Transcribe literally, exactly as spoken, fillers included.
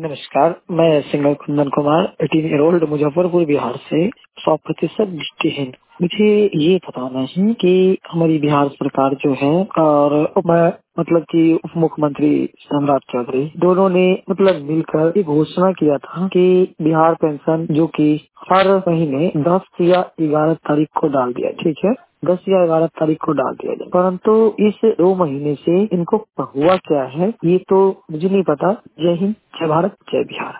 नमस्कार, मैं सिंगर कुंदन कुमार अठारह ईयर ओल्ड मुजफ्फरपुर बिहार से सौ प्रतिशत दृष्टिहीन। मुझे ये बताना है कि हमारी बिहार सरकार जो है और मैं मतलब कि उप मुख्यमंत्री सम्राट चौधरी दोनों ने मतलब मिलकर एक घोषणा किया था कि बिहार पेंशन जो कि हर महीने दस या ग्यारह तारीख को डाल दिया, ठीक है, दस या ग्यारह तारीख को डाल दिया जाए, परंतु इस दो महीने से इनको हुआ क्या है ये तो मुझे नहीं पता। जय हिंद, जय भारत, जय बिहार।